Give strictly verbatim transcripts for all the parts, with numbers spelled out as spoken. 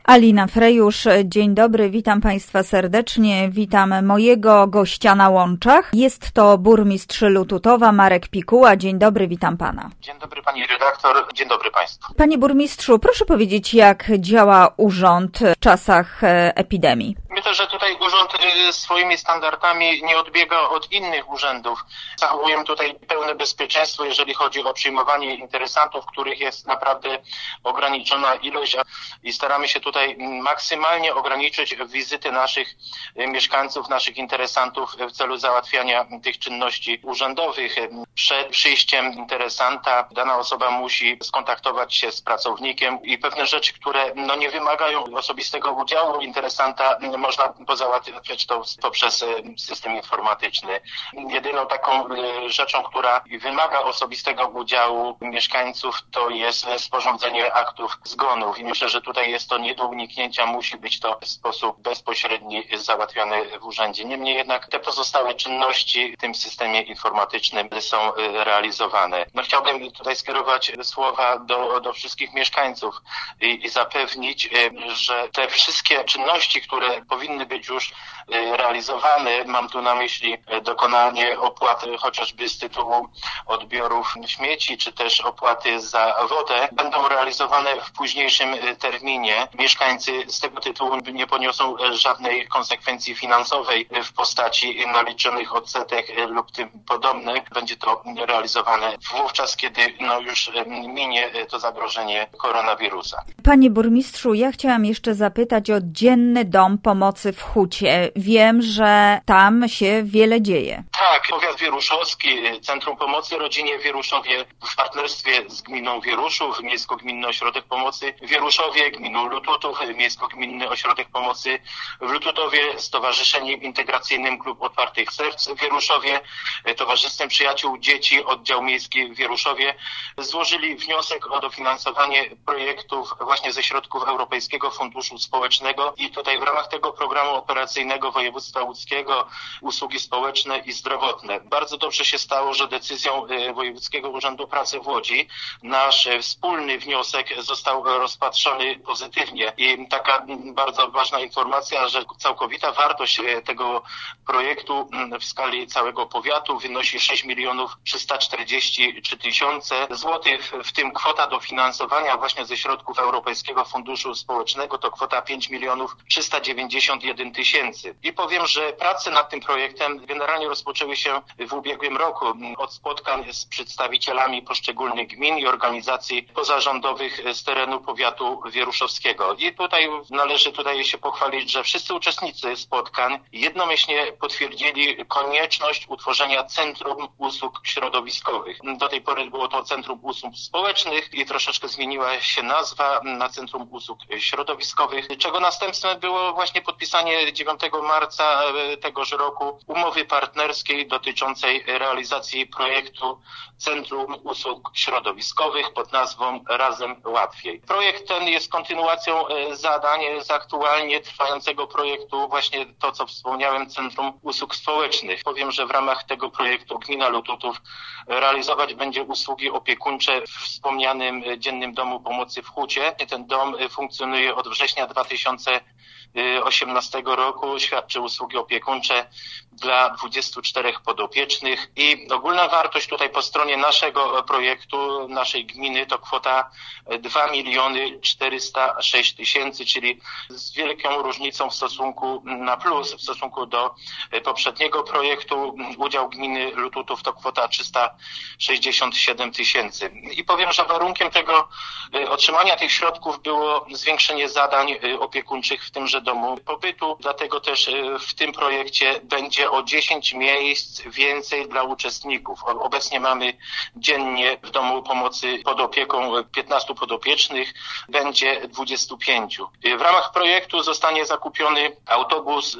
Alina Frejusz, dzień dobry, witam Państwa serdecznie, witam mojego gościa na łączach. Jest to burmistrz Lututowa, Marek Pikuła. Dzień dobry, witam Pana. Dzień dobry Pani redaktor, dzień dobry Państwu. Panie burmistrzu, proszę powiedzieć, jak działa urząd w czasach epidemii? Myślę, że tutaj urząd swoimi standardami nie odbiega od innych urzędów. Zachowujemy tutaj pełne bezpieczeństwo, jeżeli chodzi o przyjmowanie interesantów, których jest naprawdę ograniczona ilość i staramy się tutaj maksymalnie ograniczyć wizyty naszych mieszkańców, naszych interesantów w celu załatwiania tych czynności urzędowych. Przed przyjściem interesanta dana osoba musi skontaktować się z pracownikiem i pewne rzeczy, które no, nie wymagają osobistego udziału interesanta, można pozałatwiać to poprzez system informatyczny. Jedyną taką rzeczą, która wymaga osobistego udziału mieszkańców, to jest sporządzenie aktów zgonów. I myślę, że tutaj jest to nie do uniknięcia, musi być to w sposób bezpośredni załatwiane w urzędzie. Niemniej jednak te pozostałe czynności w tym systemie informatycznym są realizowane. No, chciałbym tutaj skierować słowa do, do wszystkich mieszkańców i, i zapewnić, że te wszystkie czynności, które powinny być już realizowane, mam tu na myśli dokonanie opłaty chociażby z tytułu odbiorów śmieci, czy też opłaty za wodę, będą realizowane w późniejszym terminie. Mieszkańcy z tego tytułu nie poniosą żadnej konsekwencji finansowej w postaci naliczonych odsetek lub tym podobnych. Będzie to realizowane wówczas, kiedy no już minie to zagrożenie koronawirusa. Panie burmistrzu, ja chciałam jeszcze zapytać o Dzienny Dom Pomocy w Hucie. Wiem, że tam się wiele dzieje. Tak, powiat wieruszowski, Centrum Pomocy Rodzinie w Wieruszowie w partnerstwie z gminą Wieruszów, Miejsko-Gminny Ośrodek Pomocy w Wieruszowie, gminą Lututów, Miejsko-Gminny Ośrodek Pomocy w Lututowie, Stowarzyszeniem Integracyjnym Klub Otwartych Serc w Wieruszowie, Towarzystwem Przyjaciół Dzieci, Oddział Miejski w Wieruszowie złożyli wniosek o dofinansowanie projektów właśnie ze środków Europejskiego Funduszu Społecznego i tutaj w ramach tego programu operacyjnego województwa łódzkiego usługi społeczne i zdrowotne. Bardzo dobrze się stało, że decyzją Wojewódzkiego Urzędu Pracy w Łodzi nasz wspólny wniosek został rozpatrzony pozytywnie i taka bardzo ważna informacja, że całkowita wartość tego projektu w skali całego powiatu wynosi sześć milionów trzysta czterdzieści trzy tysiące złotych, w tym kwota dofinansowania właśnie ze środków Europejskiego Funduszu Społecznego to kwota pięć milionów trzysta dziewięćdziesiąt jeden tysięcy. I powiem, że prace nad tym projektem generalnie rozpoczęły się w ubiegłym roku od spotkań z przedstawicielami poszczególnych gmin i organizacji pozarządowych z terenu powiatu wieruszowskiego. I tutaj należy tutaj się pochwalić, że wszyscy uczestnicy spotkań jednomyślnie potwierdzili konieczność utworzenia Centrum Usług Środowiskowych. Do tej pory było to Centrum Usług Społecznych i troszeczkę zmieniła się nazwa na Centrum Usług Środowiskowych, czego następstwem było właśnie podpisanie dziewiątego marca tegoż roku umowy partnerskiej dotyczącej realizacji projektu Centrum Usług Środowiskowych pod nazwą Razem Łatwiej. Projekt ten jest kontynuacją zadań z aktualnie trwającego projektu, właśnie to, co wspomniałem, Centrum Usług Społecznych. Powiem, że w ramach tego projektu gmina Lututów realizować będzie usługi opiekuńcze w wspomnianym Dziennym Domu Pomocy w Hucie. Ten dom funkcjonuje od września dwa tysiące osiemnastego roku, świadczy usługi opiekuńcze dla dwudziestu czterech podopiecznych i ogólna wartość tutaj po stronie naszego projektu, naszej gminy to kwota dwa miliony czterysta sześć tysięcy, czyli z wielką różnicą w stosunku na plus, w stosunku do poprzedniego projektu. Udział gminy Lututów to kwota trzysta sześćdziesiąt siedem tysięcy. I powiem, że warunkiem tego otrzymania tych środków było zwiększenie zadań opiekuńczych w tymże domu pobytu, dlatego też w tym projekcie będzie o dziesięć miejsc więcej dla uczestników. Obecnie mamy dziennie w domu pomocy pod opieką piętnastu podopiecznych, będzie dwudziestu pięciu. W ramach projektu zostanie zakupiony autobus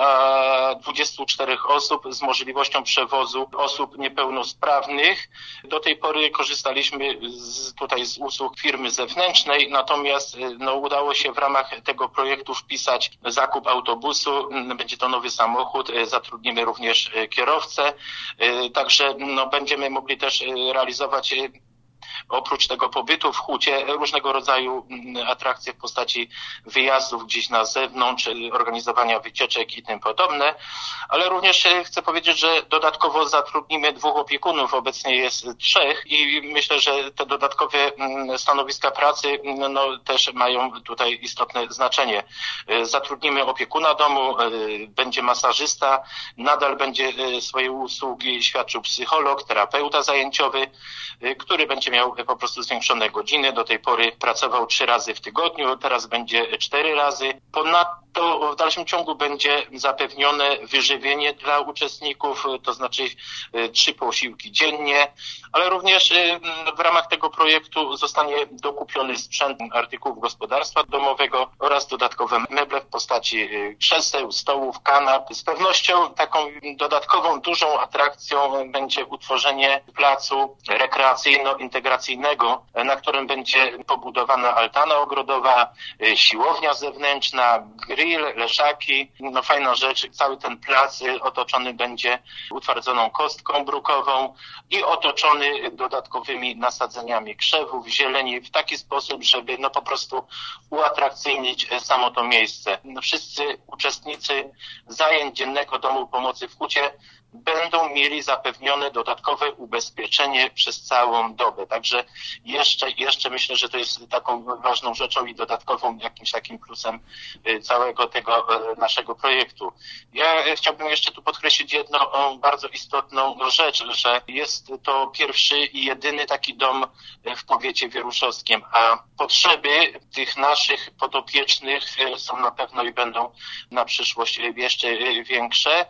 dla dwudziestu czterech osób z możliwością przewozu osób niepełnosprawnych. Do tej pory korzystaliśmy z, tutaj z usług firmy zewnętrznej, natomiast no, udało się w ramach tego projektu wpisać zakup autobusu. Będzie to nowy samochód, zatrudnimy również kierowcę, także no, będziemy mogli też realizować oprócz tego pobytu w hucie różnego rodzaju atrakcje w postaci wyjazdów gdzieś na zewnątrz, organizowania wycieczek i tym podobne, ale również chcę powiedzieć, że dodatkowo zatrudnimy dwóch opiekunów, obecnie jest trzech i myślę, że te dodatkowe stanowiska pracy no, też mają tutaj istotne znaczenie. Zatrudnimy opiekuna domu, będzie masażysta, nadal będzie swoje usługi świadczył psycholog, terapeuta zajęciowy, który będzie miał po prostu zwiększone godziny. Do tej pory pracował trzy razy w tygodniu, teraz będzie cztery razy. Ponadto w dalszym ciągu będzie zapewnione wyżywienie dla uczestników, to znaczy trzy posiłki dziennie, ale również w ramach tego projektu zostanie dokupiony sprzęt artykułów gospodarstwa domowego oraz dodatkowe meble w postaci krzeseł, stołów, kanap. Z pewnością taką dodatkową, dużą atrakcją będzie utworzenie placu rekreacyjno-integracyjnego, na którym będzie pobudowana altana ogrodowa, siłownia zewnętrzna, grill, leżaki. No fajna rzecz, cały ten plac otoczony będzie utwardzoną kostką brukową i otoczony dodatkowymi nasadzeniami krzewów, zieleni w taki sposób, żeby no po prostu uatrakcyjnić samo to miejsce. No wszyscy uczestnicy zajęć Dziennego Domu Pomocy w Hucie będą mieli zapewnione dodatkowe ubezpieczenie przez całą dobę. Także jeszcze, jeszcze myślę, że to jest taką ważną rzeczą i dodatkową jakimś takim plusem całego tego naszego projektu. Ja chciałbym jeszcze tu podkreślić jedną bardzo istotną rzecz, że jest to pierwszy i jedyny taki dom w powiecie wieruszowskim, a potrzeby tych naszych podopiecznych są na pewno i będą na przyszłość jeszcze większe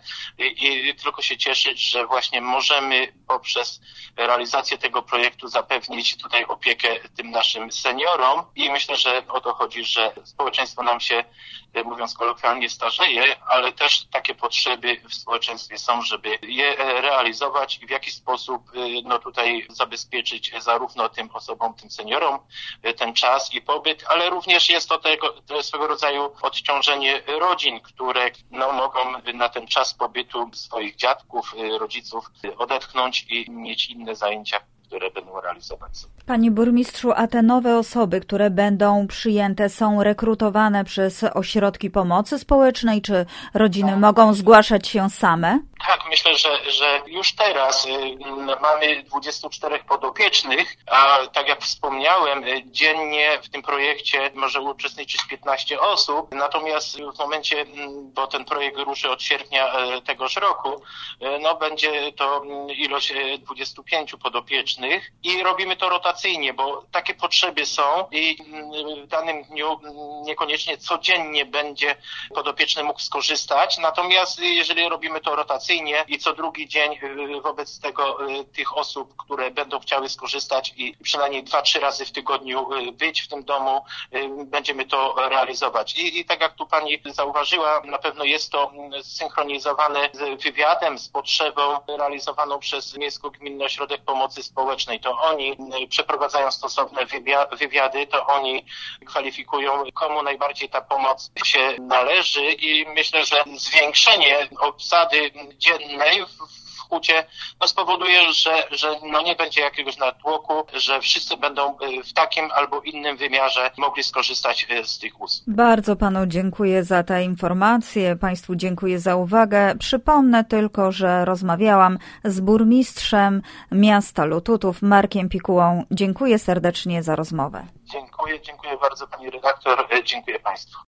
i tylko się cieszyć, że właśnie możemy poprzez realizację tego projektu zapewnić tutaj opiekę tym naszym seniorom i myślę, że o to chodzi, że społeczeństwo nam się, mówiąc kolokwialnie, starzeje, ale też takie potrzeby w społeczeństwie są, żeby je realizować i w jaki sposób no tutaj zabezpieczyć zarówno tym osobom, tym seniorom ten czas i pobyt, ale również jest to tego, to swego rodzaju odciążenie rodzin, które no, mogą na ten czas pobytu swoich dziadków, rodziców odetchnąć i mieć inne zajęcia, które będą realizować. Panie burmistrzu, a te nowe osoby, które będą przyjęte, są rekrutowane przez ośrodki pomocy społecznej, czy rodziny tak. mogą zgłaszać się same? Tak, myślę, że, że już teraz y, mamy dwudziestu czterech podopiecznych, a tak jak wspomniałem, y, dziennie w tym projekcie może uczestniczyć piętnaście osób, natomiast w momencie, y, bo ten projekt ruszy od sierpnia y, tegoż roku, y, no będzie to y, ilość y, dwudziestu pięciu podopiecznych i robimy to rotacyjnie, bo takie potrzeby są i y, w danym dniu y, niekoniecznie codziennie będzie podopieczny mógł skorzystać, natomiast y, jeżeli robimy to rotacyjnie, i co drugi dzień wobec tego tych osób, które będą chciały skorzystać i przynajmniej dwa, trzy razy w tygodniu być w tym domu, będziemy to realizować. I, i tak jak tu pani zauważyła, na pewno jest to zsynchronizowane z wywiadem, z potrzebą realizowaną przez Miejsko-Gminny Ośrodek Pomocy Społecznej. To oni przeprowadzają stosowne wywiady, to oni kwalifikują, komu najbardziej ta pomoc się należy i myślę, że zwiększenie obsady dziennej w hucie no spowoduje, że, że no nie będzie jakiegoś natłoku, że wszyscy będą w takim albo innym wymiarze mogli skorzystać z tych usług. Bardzo panu dziękuję za te informacje, państwu dziękuję za uwagę. Przypomnę tylko, że rozmawiałam z burmistrzem miasta Lututów, Markiem Pikułą. Dziękuję serdecznie za rozmowę. Dziękuję, dziękuję bardzo pani redaktor, dziękuję państwu.